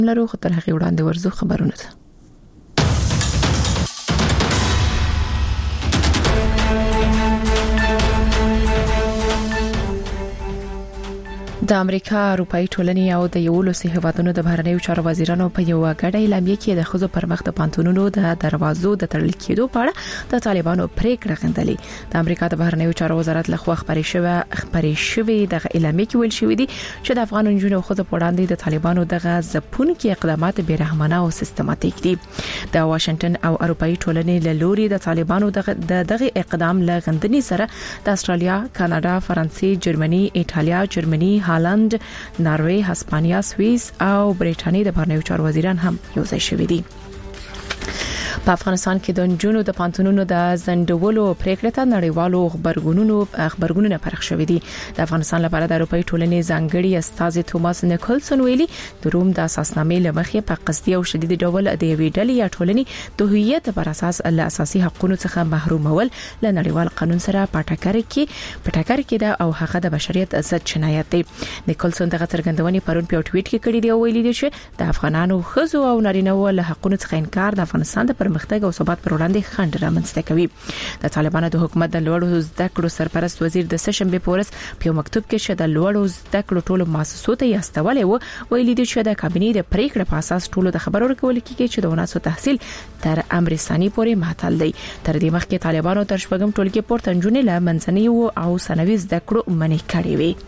لرو خو تر هغه وړاندې ورزو خبرونه ده. د امریکا اروپאי ټولنې او د یولسي هیوادونو د بهرنیو چارو وزیرانو په یو غړ اعلامیه کې د خزو پر مخ د پانتونونو د دروازو د تړل کېدو په اړه د طالبانو پریکړه غندلې. د امریکا د بهرنیو چارو وزارت لخوا خبري شوې د اعلامیه کې ویل شوې دي چې د افغان جنونو خزو په وړاندې د طالبانو دغه ځپونکي اقدامات بیرحمانه او سیستماتیک دي. د واشنگټن او اروپאי ټولنې له لوري د طالبانو دغه اقدام له غندنې سره د استرالیا، کاناډا، فرانسې، جرمني، ایتالیا، جرمني، هالند، ناروې، هسپانیا، سوئیس او برېټانیا د بهرنیو چارو وزیران هم یو ځای شوي دي. په افغانستان کې د جنونو د پانتونونو د زندولو پریکړه ته نړیوالو خبرګونونه پرخ شوې دي. د افغانستان لپاره د اروپאי ټولنې ځانګړي استاذ توماس نیکلسن ویلي د روم د اساسنامې لمخې په قصدي او شدید ډول د یوې ډلې یا ټولنې د هویت پر اساس له اساسي حقوقو څخه محرومول له نړیوال قانون سره پټکر کې ده او هغه د بشریت ضد جنایت دی. نیکلسن دغه څرګندونې پرون په ټویټ کې کړې دی او ویلي دی چې د افغانانو خزو او نارینه‌و له حقوقو څخه انکار د افغانستان د پرمختګ او ثبات پر وړاندې خنډ رامنځته کوي. د طالبانو د حکومت د لوړو زده کړو سرپرست وزیر د سشنبه پورس په مکتوب کې چې د لوړو زده کړو ټولو مؤسسو ته یاستولې و ویلي دي چې د کابینې د پریکړې په اساس ټولو د خبرو ورکول کیږي چې د وناسو تحصیل تر امر ثاني پورې معطل دی. تر دې مخکې طالبانو تر شپږم ټولګي پورته نجونې له منځنۍ او ثانوي زده کړو منع کړې وي.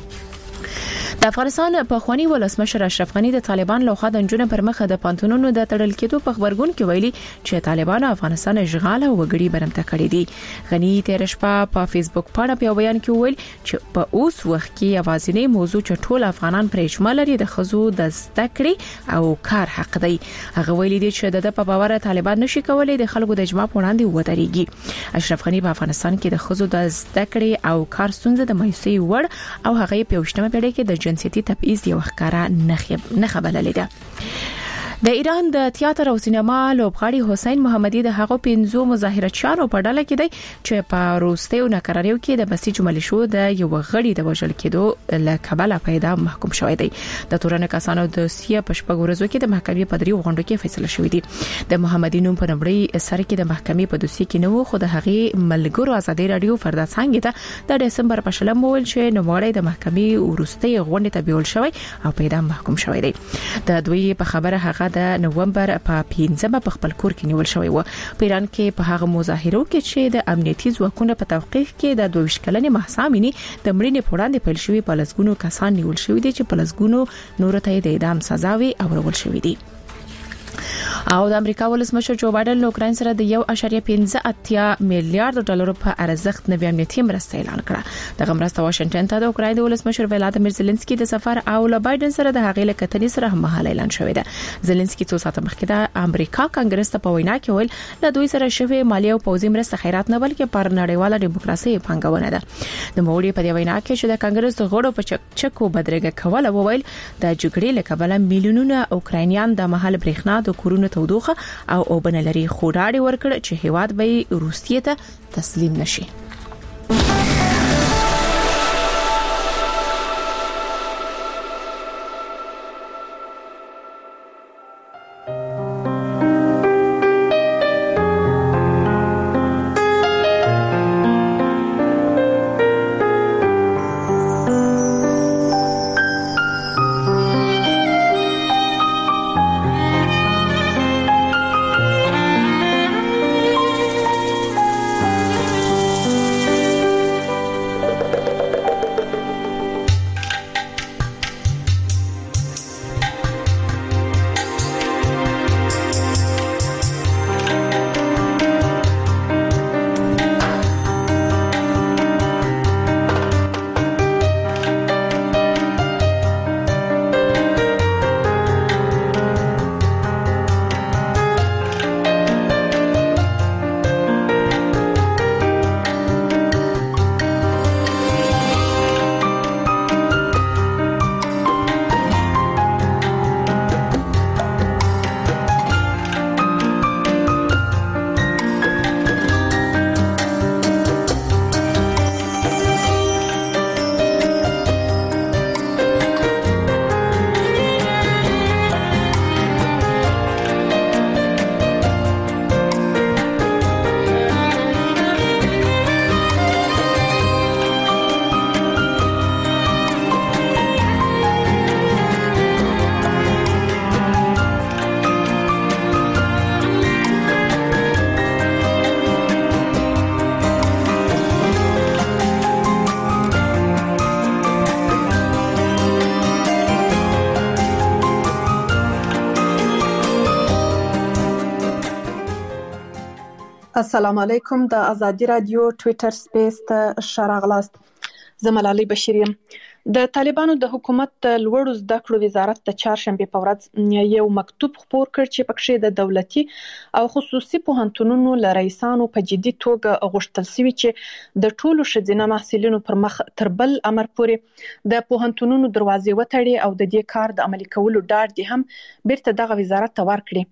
د افغانستان په خواني ولسمشر اشرف غنی د طالبان لوخه د جنونو پر مخ د پانتونونو د تړل کېدو په خبرګون کې ویلي چې طالبان افغانستان اشغال او وګړي برمته کړی دي. غنی تیر شپه په فیسبوک باندې په بیان کې ویل چې په اوس وخت کې اوازینې موضوع چې ټول افغانان پر اجماع لري د خزو د زده کړې او کار حق دی. هغه ویلي دي چې د په باور طالبان نشي کولای د خلکو د اجماع په وړاندې ودرېږي. اشرف غنی په افغانستان کې د خزو د زده کړې او کار ستونزې د مایوسي وړ او هغه په 18مه پیړۍ کې د جنسيتي تبعیض یو ښکارا نخبه بللې ده. د ایران د تیاتر او سینما لوبغاړي حسین محمدي د هغو 15 مظاهرچیانو په ډله کې دی چې په روستیو ناکراریو کې د بسیج ملیشو د یو غړي د وژل کېدو له کبله په اعدام محکوم شوی دی. د تورن کسانو د سیه په شپږ ورځو کې د محکمې په دریو غونډو کې فیصله شوې دي. د محمدي نوم په نړۍ سره کې د محکمې په دوسیه کې نو خو د هغې ملګرو ازادي رادیو فردا څنګه ته د دسمبر په شلم ویل چې نوموړی د محکمې ورستي غونډې ته بیول شوی او په اعدام محکوم شوی دی. د دوی په خبره هغه د نوومبر په 15مه په خپل کور کې نیول شوی و. په ایران کې په هغه مظاهرو کې چې د امنیتي ځواکونو په توقیف کې د 22 کلنې محسامینی د مړینې په وړاندې پیل شوی په لسګونو کسان نیول شوی دي چې په لسګونو نور ته د اعدام سزاوي اورول شوی دي. او د امریکا ولسمشر جو بایدن له اوکراین سره د 1.58 میلیارډ ډالر په ارزښت نوې امنیتي مرسته اعلان کړه. د مرسته واشنگټن ته د اوکراین د ولسمشر ولادیمیر زيلنسکي د سفر او له بایدن سره د هغې له کتنې سره هم مهاله اعلان شوی دی. زيلنسکي څو ساعت مخکې د امریکا کانګرس ته په وینا کې ویل له دوی سره شوی مالی او پوځي مرسته خیرات نه بلکې پر نړیواله دیموکراسي پنګونه ده. د موړي په وینا کې چې د کانګرس غړو په چکو بدرګه کوله وویل د جګړې له کبله میلیونونه اوکراینیان د محل برېښنا د کورونو تودوخه او اوبنه لري خوراړي ورکړ چې هیواد به روسیې ته تسلیم نشي. السلام علیکم. د ازادي رادیو ټوئیټر سپیس ته شراغلاست. زه ملالۍ بشیر یم. د طالبانو د حکومت د لوړو زده کړو وزارت د چهارشنبه په ورځ یو مکتوب خپور کړ چې پکې د دولتي او خصوصي پوهنتونونو له رئیسانو په جدي توګه غوښتل شوی چې د ټولو ښځینه محصلینو پر مخ تر بل امر پورې د پوهنتونونو دروازې وتړي او د دې کار د عملي کولو ډاډ دې هم بیرته دغه وزارت ته ورکړي.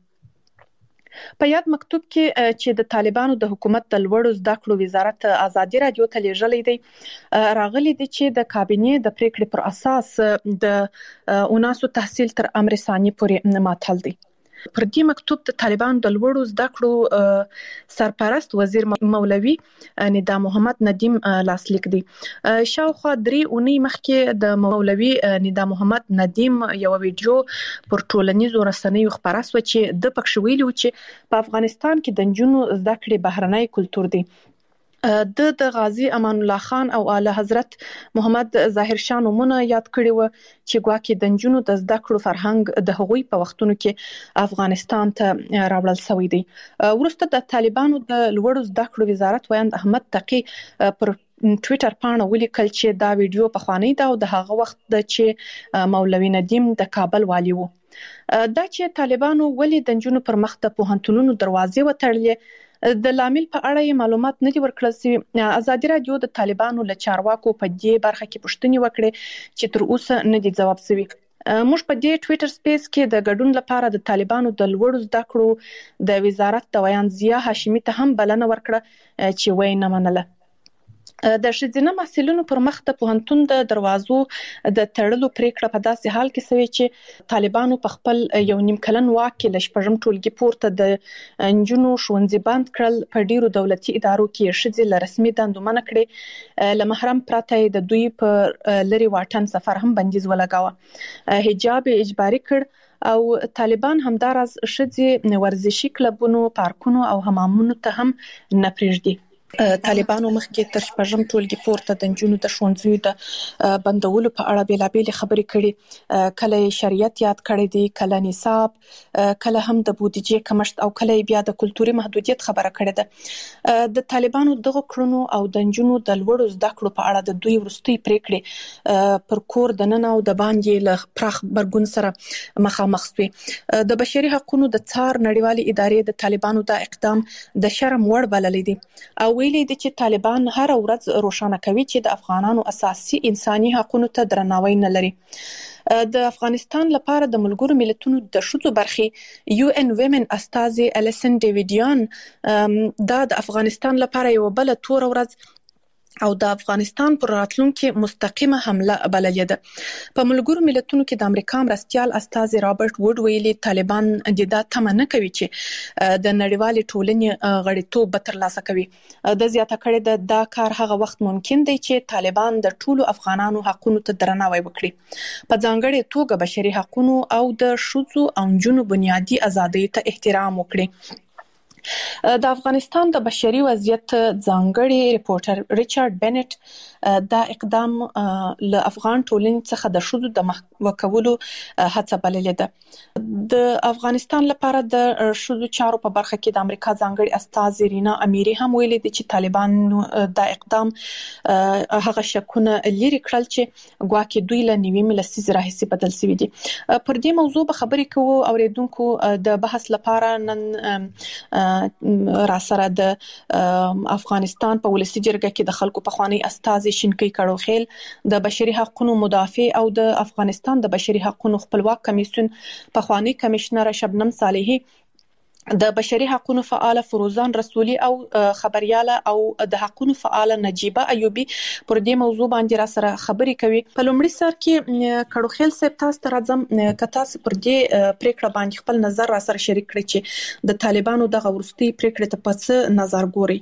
په یاد مکتوب کې چې د طالبانو د حکومت د لوړو زده کړو وزارت ازادي رادیو ته لیږلی دی راغلي دي چې د کابینې د پریکړې پر اساس د اوناسو تحصیل تر امر ثاني پورې معطل دي. پر دې مکتوب د طالبانو د لوړو زده کړو سرپرست وزیر مولوي ندا محمد ندیم لاسلیک دی. شاوخوا 3 اونۍ مخکې د مولوي ندا محمد ندیم یو ویډیو پر ټولنیزو رسنیو خپاره شو چې د پکښ ویلو چې په افغانستان کې د نجونو زده کړې بهرنی کلتور دی. د غازی امان الله خان او اعلی حضرت محمد ظاهر شاه نومونه یاد کړي و چې ګواکې د نجونو د زده کړو فرهنګ د هغوی په وختونو کې افغانستان ته راوړل شوی دی. وروسته د طالبانو د لوړو زده کړو وزارت ویاند احمد تقی پر ټوئیټر پاڼه ولیکل چې دا ویډیو پخوانی دا او د هغه وخت د چې مولوي ندیم د کابل والی وو. دا چې طالبانو ولې د نجونو پر مخ د پوهنتونونو دروازې وتړلې د لامل په اړه معلومات نه دي ورکړل شوي. ازادي رادیو د طالبانو له چارواکو په دې برخه کې پوښتنې وکړې چې تر اوسه نه دي ځواب شوي. موږ په دې ټوئیټر سپیس کې د ګډون لپاره د طالبانو د لوړو زده کړو د وزارت د ویاند ضیا هاشمي ته هم بلنه ورکړه چې وای نه منله. د ښځینه محصلینو پر مخ د پوهنتون د دروازو د تړلو پریکړه په داسې حال کې شوې چې طالبانو په خپل یو نیم کلن واک کې ل شپږم ټولګي پورته د انجونو ښوونځي بند کړل. په ډیرو دولتي ادارو کې ښځې له رسمي دندو منع کړې. له محرم پرته د دوی په لري واټن سفر هم بندیز ولګاوه. حجاب اجباري کړ او طالبان همدارز ښځې ورزشي کلبونو، پارکونو او حمامونو ته هم نه پرېږدي. طالبانو مخکې تر شپږم ټولګي پورته د نجونو د ښوونځیو د بندولو په اړه بیلابېلې خبرې کړي. کله شریعت یاد کړی دی، کله نصاب، کله هم د بودیجې کمښت او کله بیا د کلتوري محدودیت خبره کړې ده. د طالبانو دغه کړنو او د نجونو د لوړو زده کړو په اړه د دوی وروستۍ پریکړې پر کور د نن او د باندې له پراخ برګون سره مخامخ شوي. د بشري حقوقو د څار نړیوالې ادارې د طالبانو د اقدام د شرم وړ بللی دي او ویلي دي چې طالبان هر ورځ روښانه کوي چې د افغانانو اساسي انساني حقوقو ته درناوی نه لري. د افغانستان لپاره د ملګرو ملتونو د ښځو برخې UN Women استازي الیسن ډیویډیان دا د افغانستان لپاره یو بل تور ورځ او د افغانستان پر راتلونکي مستقیمه حمله بللې ده. په ملګرو ملتونو کې د امریکا مرستيال استازي رابرټ ووډ ویلي طالبان د دا تمه نه کوي چې د نړیوالې ټولنې غړیتوب به ترلاسه کوي. د زیاته کړې دا کار هغه وخت ممکن دی چې طالبان د ټولو افغانانو حقوقو ته درناوی وکړي، په ځانګړي توګه بشري حقوقو او د ښځو او نجونو بنیادي ازادۍ ته احترام وکړي. د افغانستان د بشري وضعیت ځانګړي ریپورټر ریچارډ بنټ دا اقدام له افغان ټولنې څخه د ښځو د محکومولو هڅه بللې ده. د افغانستان لپاره د ښځو چارو په برخه کې د امریکا ځانګړي استازي رینا امیری هم ویلي دي چې طالبان دا اقدام هغه شکونه لري کړل چې ګواکې دوی له نیوي لسیزې راهیسې بدل شوي دي. پر دې موضوع به خبرې کوو اوریدونکو د بحث لپاره نن را سره د افغانستان په ولسی جرګه کې د خلکو پخوانی استازي شینکی کړوخیل، د بشري حقوقو مدافع او د افغانستان د بشري حقوقو خپلواک کمیسیون پخوانی کمشنر شبنم صالحي، د بشري حقوقو فعال فروزان رسولي او خبرياله او د حقوقو فعال نجيبه ایوبي پر دې موضوع باندې را سره خبرې کوي. په لومړي سر کې کړوخیل صاحب تاسو ته راځم که تاسو پر دې پریکړه باندې خپل نظر را سره شریک کړئ چې د طالبانو دغه ورستي پریکړه ته په څه نظر ګوري.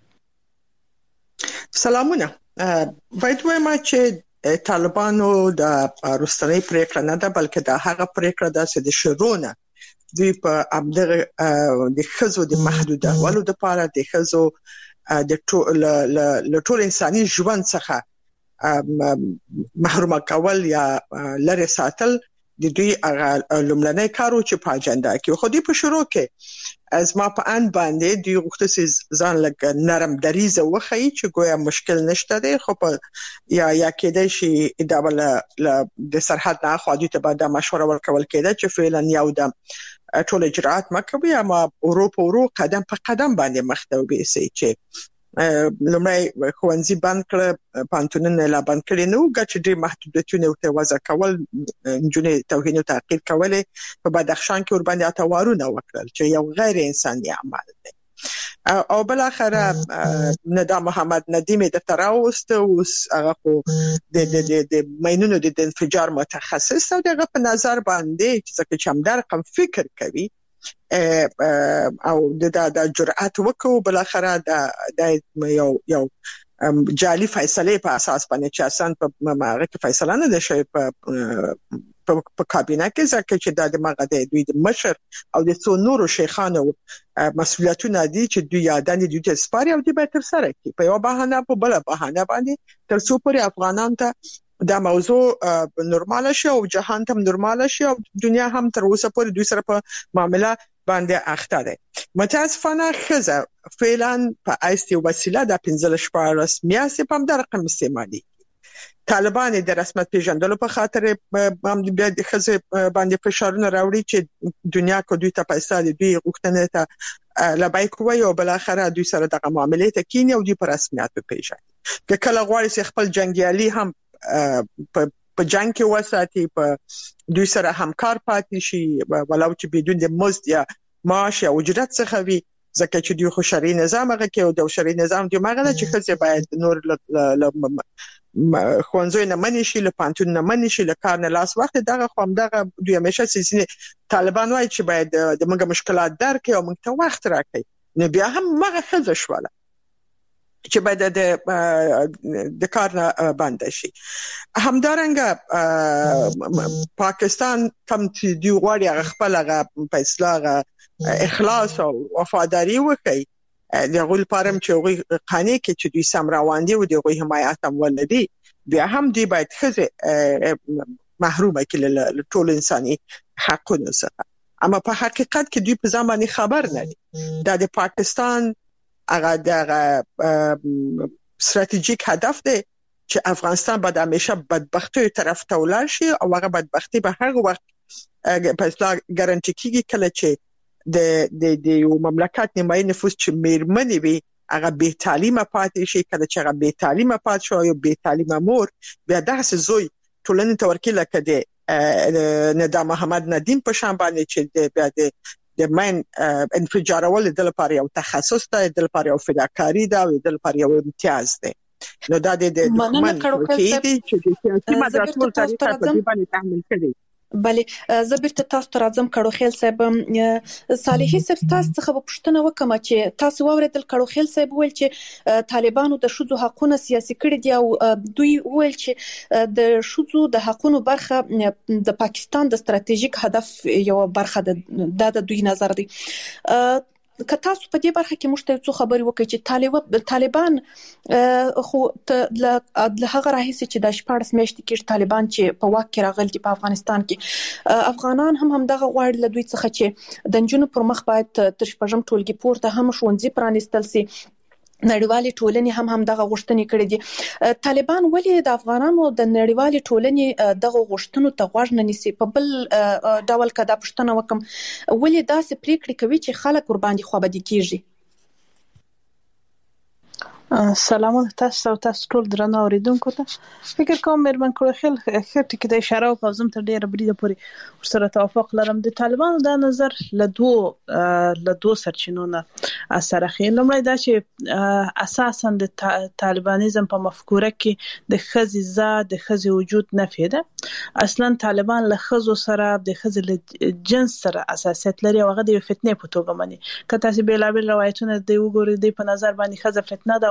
سلامونه. باید وایم چې طالبانو د ورستنۍ پریکړه نه ده بلکې د هغه پریکړه ده چې د شرونه دوی په ابدغه د خزو د محدودولو د لپاره د خزو د ټول انساني ژوند څخه محروم کول یا لری ساتل د دوی لومړنۍ کارو چې په اجنډا کې خو دوی په شروع کې ازما په ان باندې دوی غوښته چې ځان لګ نرم دریزه وخی چې ګویا مشکل نشته دی خو په یا کېدای شي دا بل د سرحد نه خو دوی ته به د مشوره ورکول کېده چې فعلا یو د ټول اجراءات مکوي اما ورو قدم په قدم باندې مخته وبېسي چې لمړی خوانزي بند کړ پانتونونه لا بند کړي نو ګټ ډېر محدودیتونه ته وضع کول جنې توهین او تعقیب کول په بدخشان کې ور باندې اتوارونه وکړل چې یو غیر انساني عمل دی او بل اخر ندام محمد ندیم د تراوست اوس هغه خو د مینونو د انفجار متخصص او دغه په نظر باندې چې هم در رقم فکر کوي او د جرأت وکړو بل اخر د یو جعلي فیصله په اساس باندې چې اساس په ماغه کې فیصله نه ده شوی په کابینه کې ځکه چې د ماغه د دوی د مشر او د څو نورو شیخانو مسؤلیتونه دي چې دوی یادان دي د سپاری او د به تر سره کې په یو بهانه په بل بهانه باندې تر څو پورې افغانان ته دا موضوع نورمال شي او جهان ته نورمال شي او دنیا هم تر اوسه پورې دوی سره په معاملې باندې اخته ده متاسفانه خزه فعلا په ایستي وسیله د 15 میاشتې په هم رقم استعمالي طالبان د رسمیت پیژندلو په خاطر هم د خزه باندې فشارونه راوړي چې دنیا کو دوی ته پیسې د دوی غوښتنه ته لبای کوي او بل اخره دوی سره د معاملې ته کینی او دوی په رسمیت پیژني د کله غواړي چې خپل جنگیالي هم په جنگ کې وساتي په دوی سره همکار پاتې شي ولو چې بدون د مزد یا معاش یا اجرت څخه وي ځکه چې دوی خو شرعي نظام هغه کې او د شرعي نظام دی ماغه چې خزه باید نور خوانزوی نه منی شي له پانتون نه منی شي له کار نه لاس وخت دغه خو دغه دوی همیشه سیسینه طالبان وایي چې باید د موږ مشکلات درک او موږ ته وخت راکړي نه بیا هم مغه خزه شواله چې باید د کار نه بند شي همدارنګه پاکستان کم چې دی غواړي خپل فیصله اخلاص او وفاداری وکړي دغه لپاره چې هغه قانې کې چې دوی سم روان دي او دغه حمایت هم ولدي بیا هم دی باید خزه محرومه کړي له ټول انساني حقوقو څخه اما په حقیقت کې دوی په ځان باندې خبر نه دي د پاکستان هغه د ستراتیژیک هدف دی چې افغانستان به د همیشه بدبختی طرف ته ولاړ شي او هغه بدبختی به هر وخت په اصطلاح ګارانټي کیږي کله چې د یو مملکت نیمایي نفوس چې میرمنې وي هغه به تعلیمه پاتې شي کله چې هغه به تعلیمه پاتې شي او به تعلیمه مور بیا داسې زوی ټولنې ته ورکړي لکه د ندام محمد ندیم په شان باندې چې بیا د مین انفجارول د لپاره یو تخصص دی د لپاره یو فداکاری دی او د لپاره یو امتیاز دی نو دا د مننه چې د سیاسي مدرسو تاریخ په دې باندې تحمل کړي بله زه بیرته تاسو ته راځم کړوخیل صاحب صالحي صاحب تاسو څخه پوښتنه وکم چې تاسو واوریدل کړوخیل صاحب ویل چې طالبانو د شذو حقوقونه سیاسي کړي دي او دوی ویل چې د شذو د حقوقو برخه د پاکستان د ستراتیژیک هدف یو برخه د دوی نظر دی که تاسو په دې برخه کې موږ ته څه خبري وکړي چې طالبان خو له هغه راهیسې چې د 14 میاشتې کې طالبان چې په واک کې راغلي په افغانستان کې افغانان هم دغه غواړي له دوی څخه چې د جنونو پر مخ باید تر شپږم ټولګي پورته هم ښوونځي پرانیستل سي نړیوالې ټولنې هم دغه غوښتنې کړې دي طالبان ولې د افغانانو د نړیوالې ټولنې دغه غوښتنو ته غوږ نه نیسي په بل ډول کدا پښتنه وکم ولې داسې پریکړې کوي چې خلک ور باندې خوابدي کیږي سلامونه تاسو ټول درنو اوریدونکو ته فکر کوم مېرمن کړوخیل خټی کې د اشاره او زم ته ډیره بریده پوری سره توافق لرم د طالبانو د نظر له دوه سرچینو نه اثر اخی لمړی دا چې اساسا د طالبانیزم په مفکوره کې د خزي ذات د خزي وجود نفي ده اصلا طالبان له خزو سره د خزي له جنس سره اساسیت لري او هغه د فتنې په توګه مني که تاسو بیلابل روایتونه د وګورئ د په نظر باندې خزه فتنه ده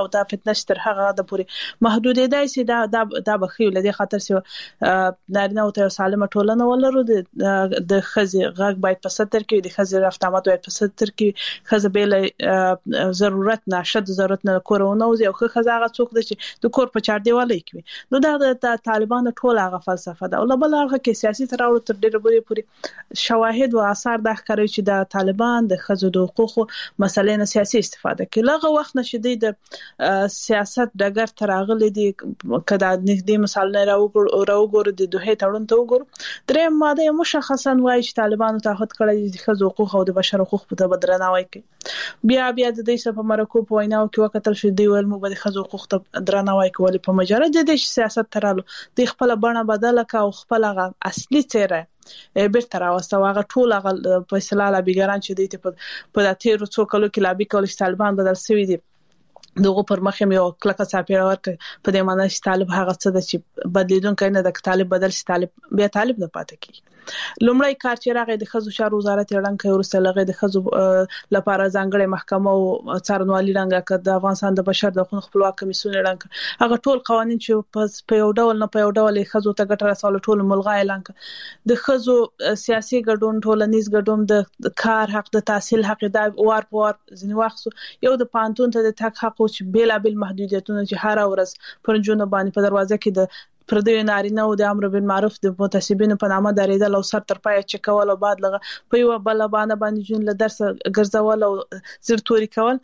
او دا فتنه تر هغه د پوری محدودېدای سي دا بخیو لدی خاطر سي نارینه او ته سالمه ټولنه ولرو د خزي غږ باید په ستر کې د خزي رفتامات باید په ستر کې خزه بیل ضرورت نشد ضرورت نه کورونه او خو خزاغه څوک د چې د کور په چار دیواله کې نو دا طالبان ټول هغه فلسفه ده او بل هغه کې سیاسي تراوړ تر ډیره پوری شواهد او آثار د ښکاري چې د طالبان د خزو د حقوقو مسلې نه سیاسي استفاده کوي لغه وخت نشي د سیاست دګر تراغلي دي کدا نږدې مثال نه راوګور د دوه تړون ته وګور درې ماده مشخصا وایي چې طالبانو تعهد کړی د خزو حقوق او د بشر حقوق په درناوي کوي بیا د دې څخه په مرکو په ویناو کې وکتل شو دی ول مو به خزو حقوق ته درناوي کوي په مجرد د سیاست ترالو د خپل بڼه بدله کا او خپل اصلي څیره بیرته راوسته هغه ټول هغه فیصله لا بیګران چې د په تیرو څو کلو کې لابي کول چې طالبان بدل شوی دي دغه پر مخه یو کلکه صاحب ورک په دې معنی چې طالب هغه څه د چې بدلیدونکو نه د طالب بدل شي طالب بیا طالب نه پاتې کی لومړی کار چې راغی د خزو شار وزارت اعلان کړ ورسته لغه د خزو لپاره ځانګړي محکمه او څارنوالي رنګه کړ د افغانستان د بشر د حقوقو خپلواک کمیسیون اعلان کړ هغه ټول قوانين چې په یو ډول نه په یو ډول خزو ته ګټه رسول ټول ملغا اعلان کړ د خزو سیاسي ګډون ټولنیز ګډون د کار حق د تحصیل حق د وار په وار ځنی واخصو یو د پانتون ته د تک حق او بیلابل محدودیتونه چې هر ورځ پرنجونه باندې په دروازه کې د پردوی نارینه او د امر بالمعروف د متسبینو په نامه دریدل او سر تر پای چکول او بعد لغه په یو بل باندې جون له درس ګرځول او زرتوري کول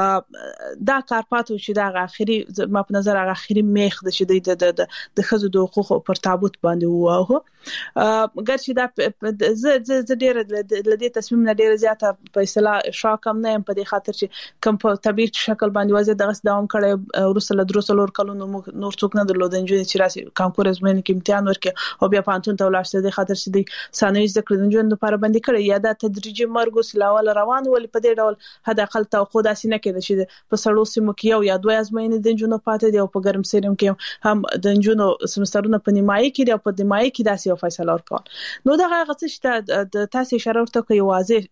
دا کار پاتو چې دا اخري ما په نظر هغه اخري میخ د شدید د خزو د حقوقو پر تابوت باندې وو ګرچې دا ز ډیر لدی تصمیم نه ډیر زیاته په اصطلاح شاکم نه په دې خاطر چې کوم په طبيعي شکل باندې وځي دغه دوام کړي ورسله دروسلور کلونو نور څوک نه درلود انجوی چې راسي کانکور ازمن کې امتحان ورکړي او بیا پانتون ته ولاړ د خاطر چې د ثانوي ذکر د ژوند لپاره باندې کړي یا د تدریجي مرګ سلاول روان ول په دې ډول حد اقل توقع داسې نه کېده چې په سړو سیمو کې یو یا دوه ازمن د ژوند پاتې دی او په ګرم سیرم کې هم د ژوند سمسترونه په نیمایي کې او په نیمایي کې داسې یو فیصله ورکول نو دا هغه څه چې د تاسو اشاره ورته کوي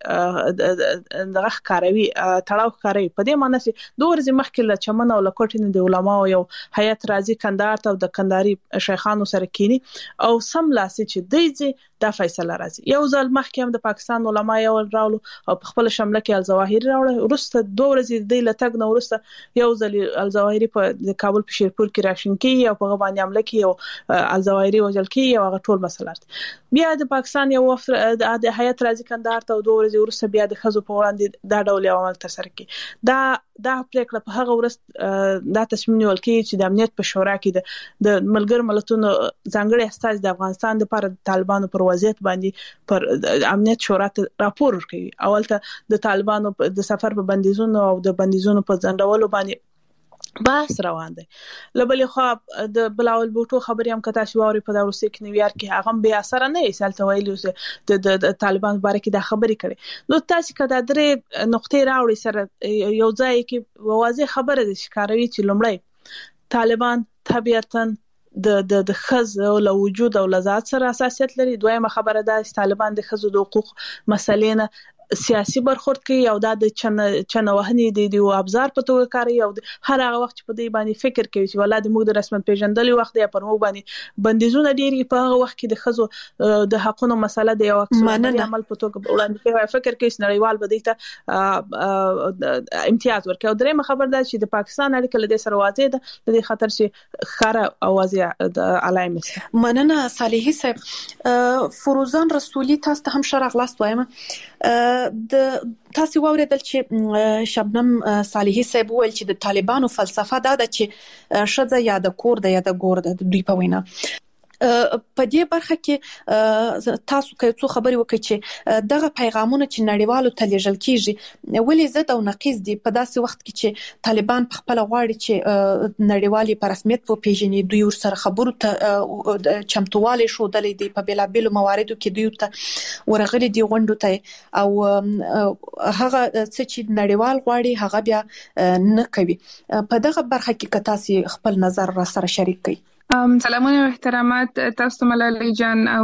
واضح دغه ښکاروي تړاو ښکاروي په دې معنی چې دوه ورځې مخکې له چمن او لکوټین د علماء یو هیئت راځي کندهار ته د کندهاري شیخانو سره کینی او سم لاسي چې دیږي دا فیصله راځي یو ځل مخکې هم د پاکستان علماء یو راولو او په خپل شمله کې الظواهری راوړل ورسته دوه ورځې د لټګ نو ورسته یو ځل الظواهری په کابل په شیرپور کې راشن کې او په باندې عمله کې یو الظواهری وجل کې یو هغه ټول مسله بیا د پاکستان یو وفد د هیئت راځي کندهار ته دوه ورځې ورسته بیا د خزو په وړاندې دا ډول عمل تر سره کې دا پریکړه په هغه ورځ دا تصمیم نیول کې چې د امنیت په شورا کې د ملګر ملتونو ځانګړي استاذ د افغانستان لپاره طالبانو پر وضعیت باندې پر امنیت شورا ته راپور ورکړي اول ته د طالبانو د سفر په بندیزونو او د بندیزونو په ځندولو باندې بحث روان دی لبلې خو د بلاول بوټو خبري هم کتا شواري په دروسي کې نیویارک کې هغه به اثر نه ایسالته ویلو د طالبان باره کې دا خبري کړي نو تاسو کدا درې نقطې راوړي سره یو ځای کې واضح خبره دي ښکاروي چې لومړی طالبان طبيعتاً د خز او له وجود او لذات سره اساسیت لري دویمه خبره ده چې طالبان د خزو د حقوق مسلې نه سیاسي برخورد کوي او دا د چنوهنې د ابزار په توګه کوي او هر هغه وخت په دې باندې فکر کوي چې ولادت موږ د رسمن پیژندلې وخت دی پر موږ باندې بندیزونه ډیری په هغه وخت کې د خزو د حقونو مسله دی او اکثر عمل په توګه وړاندې کوي فکر کوي چې نړیوال به ته امتیاز ورکړي او درېمه خبر ده چې د پاکستان اړیکه له دې سره واضح ده د دې خطر چې خاره اوازې د علایمه مننه صالحي صاحب فروزان رسولي تاسو ته هم شرح لاس وایم د تاسو واوریدل چې شبنم صالحي صاحب ویل چې د طالبانو فلسفه دا ده چې شذ یا د کور د یا د ګور د دوی په وینا په دې برخه کې تاسو کوي څو خبري وکړي چې دغه پیغامونه چې نړیوالو ته لیږل کیږي ولې زد او نقیض دي په داسې وخت کې چې طالبان په خپل غواړي چې نړیوالي په رسمیت په پیژنې دوی ورسره خبرو ته چمتووالی شو دلې دي په بلابل مواردو کې دوی ته ورغلي دي غونډو ته او هغه څه چې نړیوال غواړي هغه بیا نه کوي په دغه برخه کې تاسو خپل نظر را سره شریک کړئ سلامونه او احترامات تاسو ملالۍ جان او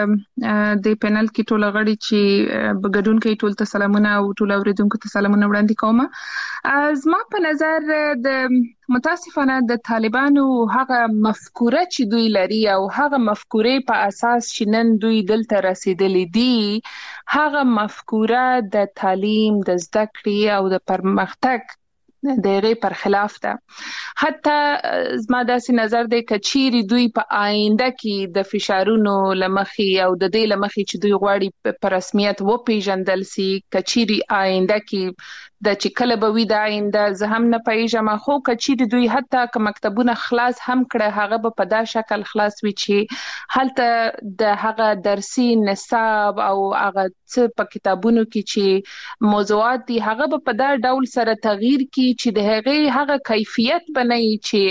د پینل کې ټول غړي چې بګډون کوي ټول ته سلامونه او ټول اوریدونکو ته سلامونه وړاندې کوم. زما په نظر د متاسفانه د طالبانو هغه مفکوره چې دوی لري او هغه مفکورې په اساس چې نن دوی دلته رسیدلي دي هغه مفکوره د تعلیم د زده کړې او د پرمختګ د غي پر خلاف ده. حتی زما داسې نظر دی کچيري دوی په آینده کې د فشارونو لمخي او د دې لمخي چې دوی غواړي په رسمیت و پیژندل سي کچيري آینده کې د چې کله به وي د آینده زه هم نه پیژم خو کچيري دوی حتی که مکتبونه خلاص هم کړه هغه به په دا شکل خلاص وي چې هلته د هغه درسي نصاب او هغه څه په کتابونو کې چې موضوعات دي هغه به په دا ډول سره تغییر کی چې د هغه کیفیت بنئ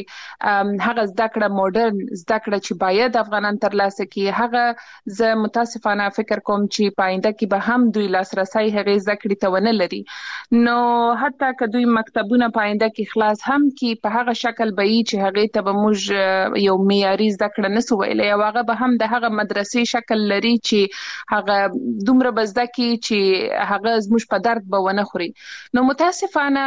چې هغه زده کړه ماډرن زده کړه چې باید افغانان ترلاسه کړي هغه زه متاسفانه فکر کوم چې پاینده کې به هم دوی لاسرسي هغه زده کړې ته ونه لري. نو حتی که دوی مکتبونه پاینده کې خلاص هم کی په هغه شکل به یې چې هغه ته به موږ یو معیاري زده کړه نسو ویلې او هغه به هم د هغه مدرسې شکل لري چې هغه دومره بزده کی چې هغه زموږ په درد به ونه خوري. نو متاسفانه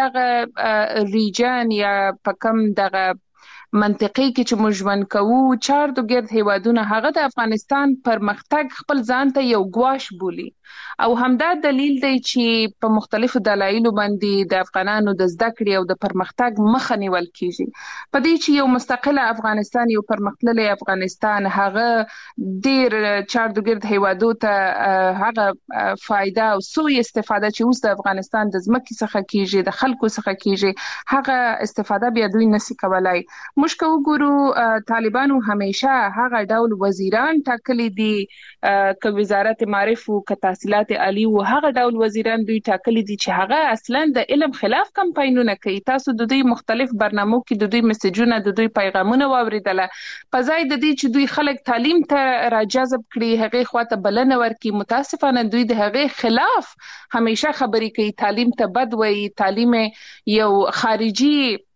دغه ریجن یا په کم دغه منطقي کې چې موږ ژوند کوو چارد ګرد هیوادونه هغه د افغانستان پرمختګ خپل ځان ته یو ګواش بولي او همدا دلیل دی چې په مختلفو دلایلو باندې د افغانانو د زده کړې او د پرمختګ مخه نیول کیږي. په دې چې یو مستقله افغانستان یو پرمختللی افغانستان هغه ډیر چارد ګرد هیوادو ته هغه فائدہ او سوء استفاده چې اوس د افغانستان د ځمکې څخه کیږي د خلکو څخه کیږي هغه استفاده بیا دوی نشي کولای. موږ که وګورو طالبانو همیشه هغه ډول وزیران ټاکلي دي که وزارت معارف او که تحصیلات عالی او هغه ډول وزیران دوی ټاکلي دي چې هغه اصلا د علم خلاف کمپاینونه کوي. تاسو د دوی مختلف برنامو کې د دوی میسجونه د دوی پیغامونه واوریدله په ځای د دې چې دوی خلک تعلیم ته راجذب کړي هغه خواته بلنه ورکړي متاسفانه دوی د هغه خلاف همیشه خبرې کوي. تعلیم ته بد وایي تعلیم یو خارجي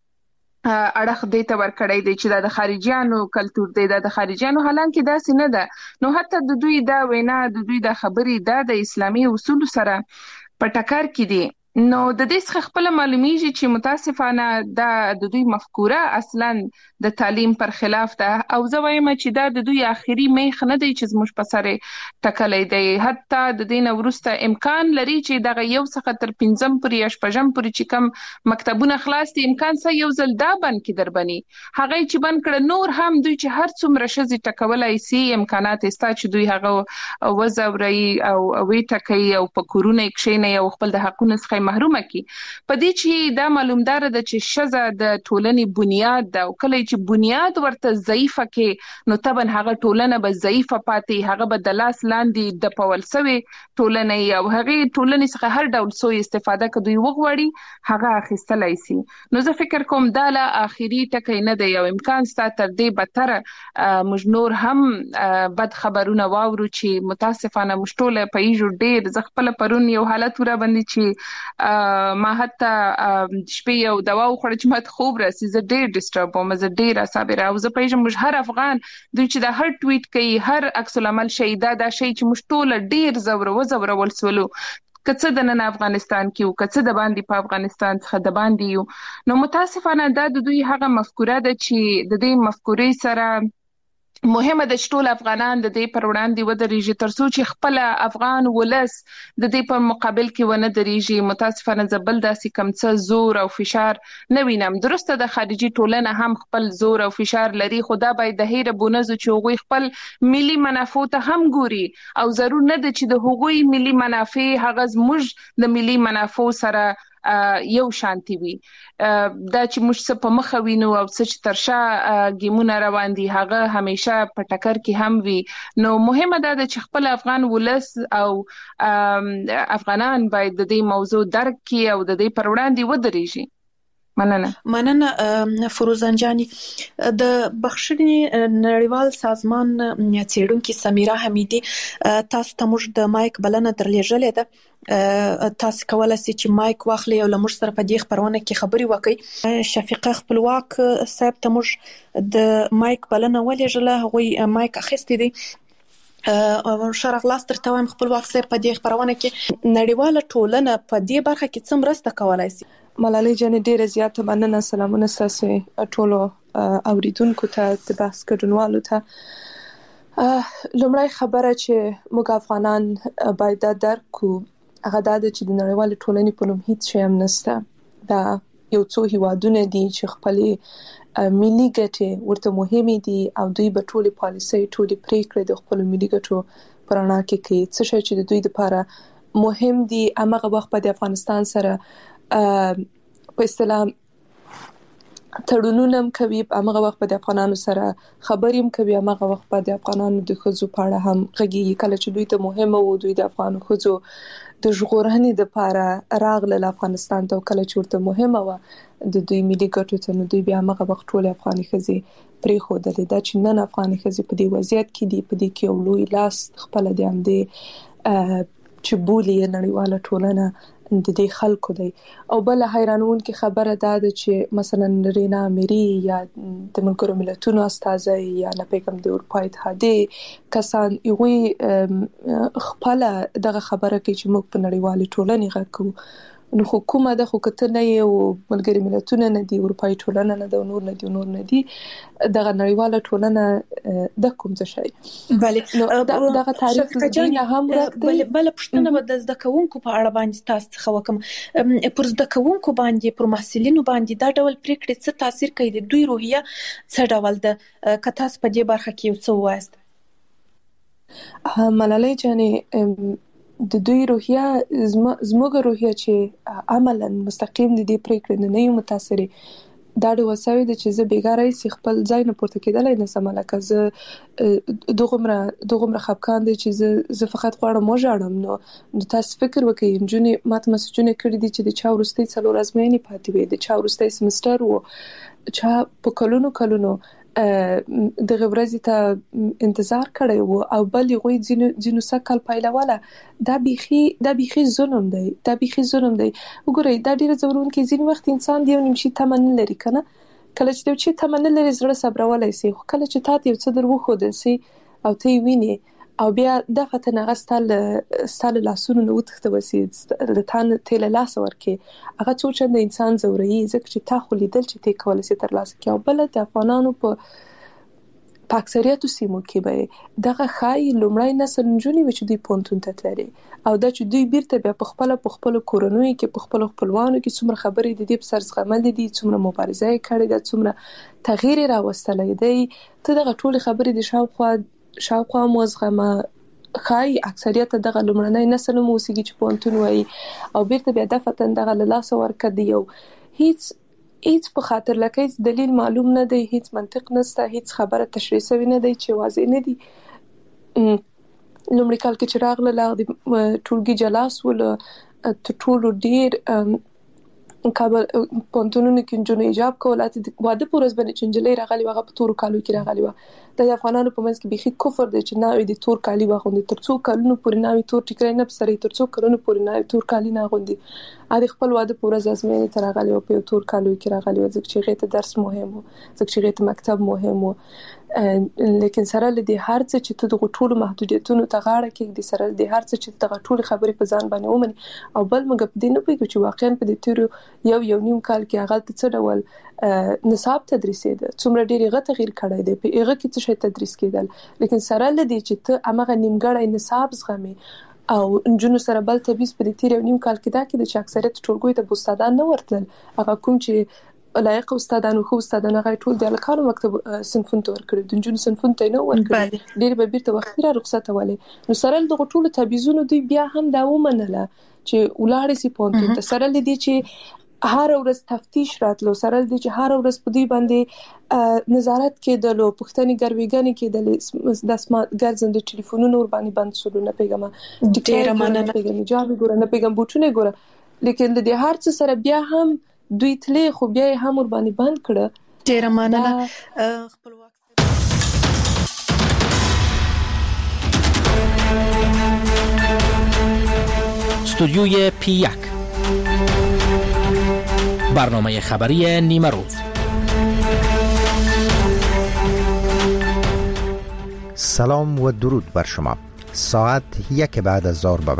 اړه دې ته ورکړی دی چې د خارجيانو کلچر دی د خارجيانو حالانکه داسې نه ده. نو حتی د دوی دا وینا د دوی د خبرې د اسلامي اصول سره په ټکر کې دي. نو د دې څخه خپل معلومیږي چې متاسفانه د دوی مفکوره اصلا د تعلیم پر خلاف ده او زه وایم چې دا د دوی اخیری میخ نه دی چې زموږ په سره ټکلې دی. حتی د دین ورسته امکان لري چې دغه یو څخه تر 5م پورې یا 6م پورې چې کم مکتبونه خلاص دي امکان سه یو ځل دا بند کې دربني هغه چې بند کړه نور هم دوی چې هر څومره شزي ټکولای سي امکانات استا چې دوی هغه وزوري او وی ټکي او په کورونه کښینه او خپل د حقونو څخه محرومه کی. په دې چې دا معلومدار ده چې شزه د ټولنې بنیاد ده او کله چې بنیاد ورته ضعیفه کې نو طبعا هغه ټولنه به ضعیفه پاتې هغه به د لاس لاندې د پول سوي ټولنې او هغه ټولنې څخه هر ډول سوء استفاده کوي وغوړي هغه اخیستلای سي. نو زه فکر کوم دا لا اخیری ټکی نه دی او امکان ستا تر دې بدتر موږ نور هم بد خبرونه واورو چې متاسفانه مشټوله پیژو ډیر ز خپل پرون یو حالت ور باندې چې ما حتی شپې یو دوا وخوړه چې ماته خوب راسي زه ډیر ډیسټرب وم زه ډیر عصبي راو زه پیژم موږ هر افغان دوی چې د هر ټویټ کوي هر عکس العمل شي دا شي چې موږ ټول ډیر زور ولسولو کڅه د نن افغانستان کې او کڅه د باندې په افغانستان څخه د باندې یو. نو متاسفانه د دوی هغه مفکوره ده چې د دې مفکورې سره مهمه د ټول افغانان د دې پر وړاندې ودرېږي ترڅو چې خپل افغان ولس د دې په مقابل کې ونه درېږي. متاسفانه زبل داسې کم څه زور او فشار نه وینم. درسته د خارجي ټولنه هم خپل زور او فشار لري خو دا باید د هیره بونزو چې هغوی خپل ملي منافع ته هم ګوري او ضرور نه ده چې د هغوی ملي منافع هغه زموږ د ملي منافع سره یو شانتي وي. دا چې موږ څه په مخه وینو او څه چې ترشا ګیمونه روان دي هغه همیشه په ټکر کې هم وي. نو مهمه ده چې خپل افغان ولس او افغانان باید د دې موضوع درک کړي او د دې پر وړاندې ودرېږي. مننه فروزان جاني. د بخښنې نړیوال سازمان څېړونکې سمیرا حمیدي تاسو ته موږ د مایک بلنه درلېږلې ده. تاسو کولای شئ چې مایک واخلئ او له موږ سره په دې خبرونه کې خبرې وکړئ. شفیقه خپلواک صاحب ته موږ د مایک بلنه ولېږله، هغوی مایک اخیستی دی. شرغلاس تر توام خپلواک صاحب په دې خبرونه کې نړیواله ټولنه په دې برخه کې څه مرسته کولای شي؟ ملالۍ جانې ډېره زیاته مننه. سلامونه ستاسو ټولو اوریدونکو ته، د بحث ګډونوالو ته. لومړی خبره چې موږ افغانان باید دا درک کړو هغه دا ده چې د نړیوالې ټولنې په نوم هیڅ شی هم نشته. دا یو څو هیوادونه دي چې خپلې ملي ګټې ورته مهمې دي او دوی به ټولې پالیسۍ ټولې پریکړې د خپلو ملي ګټو په رڼا کې کوي. څه شی چې د دوی لپاره مهم دي هماغه وخت په افغانستان سره په اصطلاح تړونونه هم کوي، هماغه وخت په افغانانو سره خبرې هم کوي، هماغه وخت په افغانانو د ښځو په اړه هم غږیږي. کله چې دوی ته مهمه وو دوی د افغان ښځو د ژغورنې لپاره راغلل افغانستان ته، او کله چې ورته مهمه وه د دوی ملي ګټو ته، نو دوی بیا هماغه وخت ټول افغاني ښځې پرېښودلې. دا چې نن افغاني ښځې په دې وضعیت کې دي، په دې کې یو لوی لاس خپله د همدې چې بولي نړیواله ټولنه د دې خلکو دی. او بل حیرانونکې خبره دا ده چې مثلا رینا امیری یا د ملګرو ملتونو استازی یا نه پیغام د اروپا اتحادیې کسان هغوی خپله دغه خبره کوي چې موږ په نړیوالې ټولنې غږ کوو. نو خو کومه ده؟ خو که ته نه یې او ملګري ملتونه نه دي، اروپایي ټولنه نه ده، نور نه دي، دغه نړیواله ټولنه د کوم څه شي؟ بله دغه تاریخ دین هم ورک دی. بله پوښتنه به د زده کوونکو په اړه باندې تاسو څخه وکم. پر زده کوونکو باندې، پر محصلینو باندې دا ډول پریکړې څه تاثیر کوي؟ د دوی روحیه څه ډول ده؟ که تاسو په دې برخه کې یو څه ووایاست. ملالۍ جانې د دوی روحیه زموږ روحیه چې عملا مستقیم د دې پریکړې نه یو متاثرې، دا ډول سوی ده چې زه بیګاره سي خپل ځای نه پورته کېدلی نشم. لکه زه دغومره خفګان دی چې زه فقط غواړم وژاړم. نو تاسو فکر وکړئ، نجونې ماته مسجونه کړي دي چې د چا وروستۍ 4 ازموینې پاتې وي، د چا وروستۍ سمستر و، چا په کلونو دغه ورځې ته انتظار کړی و، او بل هغوی ځینو سږ کال پیلوله. دا بیخي ظلم دی، دا بیخي ظلم دی. وګورئ دا ډېره ځورونکې، ځینې وخت انسان د یو نیم شي تمه نه لري که نه. کله چې د یو شي تمه نه لري زړه صبرولی سي، خو کله چې تا ته یو څه در وښودل سي او ته یې وینې او بیا دفتن هغه ستا له لاسونو نه وتښتوه سي، د تا نه ته له لاسه ورکړې، هغه څو چنده انسان ځوروي، ځکه چې تا خو لیدل چې ته یې کولی سي ترلاسه کړې. او بله د افغانانو په اکثریتو سیمو کې به دغه ښایي لومړی نسل نجونې وي چې دوی پوهنتون ته تللي، او دا چې دوی بیرته بیا په خپلو کورنیو کې په خپلو خپلوانو کې څومره خبرې د دې په سر زغملې دي، څومره مبارزه یې کړې ده، څومره تغییر یې راوستلی دی. ته دغه ټولې خبرې د شاوخوا مو زغمه. ښایي اکثریت دغه لومړنی نسل هم اوسېږي چې پوهنتون وایي، او بیرته بیا دفتن دغه له لاسه ورکړه د یو هیڅ په خاطر لکه هیڅ دلیل معلوم نه دی، هیڅ منطق نشته، هیڅ خبره تشریح شوې نه دی چې واضح نه دي. لومړي کال کې چې راغله د ټولګي جلا سوله، تر ټولو ډېر کابل پوهنتونونو کې نجونې حجاب کوله. واده په ورځ باندې چې نجلۍ راغلې وه هغه په تورو کالو کې راغلې وه. د افغانانو په منځ کې بیخي کفر دی چې ناوې د تور کالي واغوندي، تر څو کلونو پورې ناوې تور ټیکری نه په سر، تر څو کلونو پورې ناوې تور کالي نه اغوندي. د خپل واده په ورځ ازموینې ته راغلې وه، په یو تور کالو کې راغلې وه، ځکه چې هغې ته درس مهم و، ځکه چې هغې ته مکتب مهم و. لیکن سره له دې هر څه چې ته دغه ټولو محدودیتونو ته غاړه کېږدي، سره له دې هر څه چې دغه ټولې خبرې په ځان باندې ومني، او بل موږ په دې نه پوهېږو چې واقعا په دې تېرو یو نیم کال کې هغلته څه ډول نصاب تدریسېده، څومره ډېر هغه تغییر کړی دی، په هغه کې څه شی تدریس کېدل. لیکن سره له دې چې ته هماغه نیمګړی نصاب زغمې او نجونو سره بل تبعیض په دې تېر یو نیم کال کې دا کېده چې اکثریت ټولګیو ته به استادان نه ورتلل. هغه کوم چې لایق استادان او ښه استادان هغه ټول د هلکانو مکتب صنفونو ته ورکړي، د نجونو صنفونو ته یې نه ورکړي، ډېرې به بیرته وختي را رخصتولې. نو سره له دغو ټولو تبعیضونو دوی بیا هم دا ومنله چې ولاړې سي پوهنتون ته، سره له دې چې هر ورځ تفتیش راتلو، سره له دې چې هر ورځ په دوی باندې نظارت کېدلو، پوښتنې ګرویګانې کېدلې، داسې ګرځنده ټلیفونونه ورباندې بند شولو، نه پیغامه ډېره مننه، نه پیغام حجاب ګوره، نه پیغام بوټونه ګوره. لیکن د دې هر څه سره بیا هم دوی تلې خو بیا یې هم ور باندې بند کړه. ډیره مننه. استودیوی P1 برنامه خبری نیمه روز. سلام و درود بر شما. ساعت 1 بعد از ظهر به